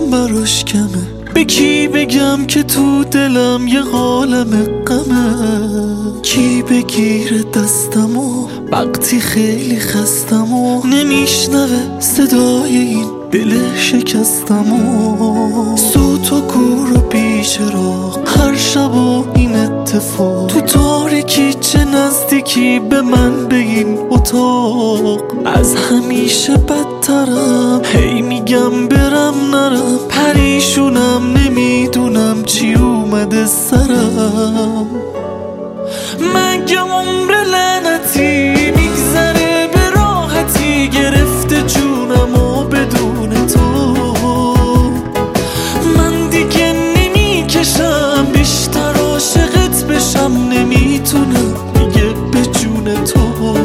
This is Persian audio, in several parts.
براش کمه. به کی بگم که تو دلم یه عالم غمه؟ کی بگیره دستمو وقتی خیلی خستمو نمیشنوه صدای این دل شکستمو؟ صوت و کور و پیش راه هر شب و این اتفاق تو تاریکی چه نزدیکی به من به این اتاق. از همیشه بدترم هی میگم برم نرم، پریشونم نمیدونم چی اومده سرم. مگه عمر لعنتی میگذره به راحتی گرفته جونمو بدون تو؟ من دیگه نمیکشم بیشتر عاشقت بشم، نمیتونم دیگه به جون تو.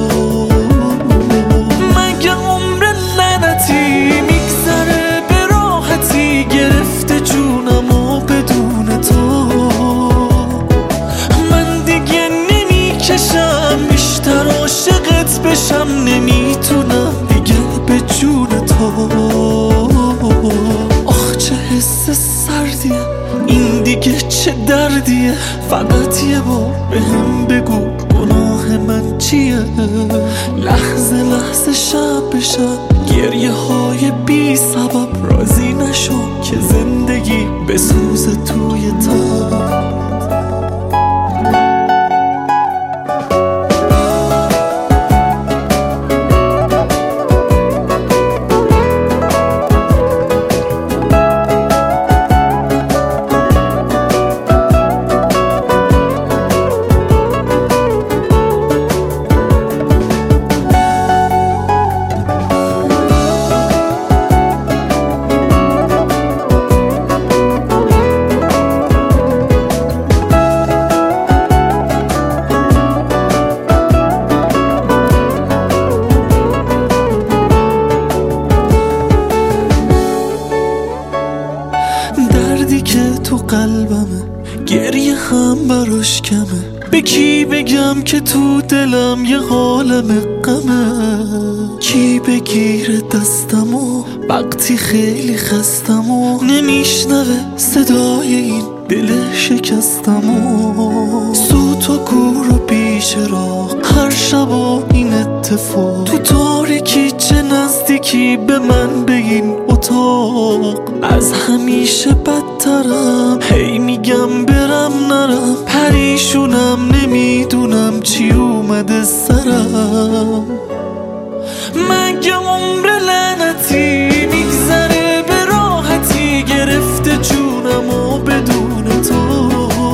مگه عمر لعنتی میگذره به راحتی گرفته جونمو بدون تو؟ من دیگه نمیکشم بیشتر عاشقت بشم، نمیتونم دیگه به جون تو. آخ چه حس سردیه این دیگه، چه دردیه؟ فقط یه بار بهم بگو گناه من چیه؟ لحظه لحظه شب به شب گریه های بی سبب راضی نشو که زندگی بسوزه توی تب. دردی که تو قلبمه گریه هم براش کمه. به کی بگم که تو دلم یه عالم غمه؟ کی بگیره دستمو وقتی خیلی خستمو نمیشنوه صدای این دل شکستمو؟ صوت و کور و پیش راه هر شب و این اتفاق تو تاریکی چه نزدیکی به من به این اتاق. از همیشه بدترم هی میگم برم نرم، پریشونم نمیدونم چی اومده سرم. مگه عمر لعنتی میگذره به راحتی گرفته جونمو بدون تو؟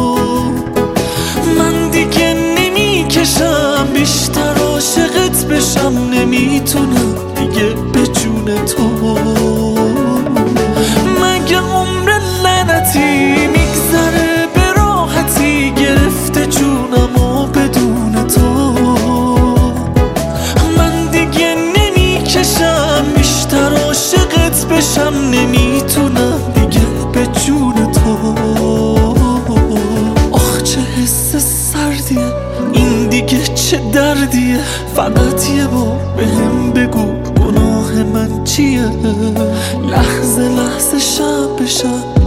من دیگه نمیکشم بیشتر عاشقت بشم، نمیتونم دیگه به جون تو. مگه عمر لعنتی میگذره به راحتی گرفته جونمو بدون تو؟ من دیگه نمیکشم بیشتر عاشقت بشم، نمیتونم دیگه به جون تو. آخ چه حس سردیه این دیگه، چه دردیه؟ فقط یه بار بهم بگو گناه من چیه؟ لحظه لحظه شب به شب